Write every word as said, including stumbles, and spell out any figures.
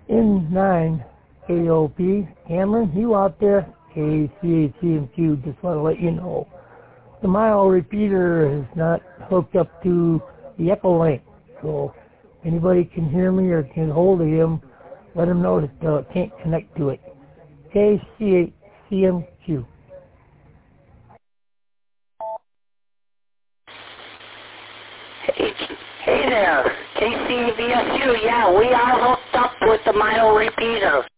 N nine K O P. Cameron, you out there? K C A C M Q, just want to let you know. The mile repeater is not hooked up to the Echolink, so anybody can hear me or can hold of him, let him know that uh, can't connect to it. K C A C M Q. Hey, hey there, K C V S U. Yeah, we are hooked up with the mile repeater.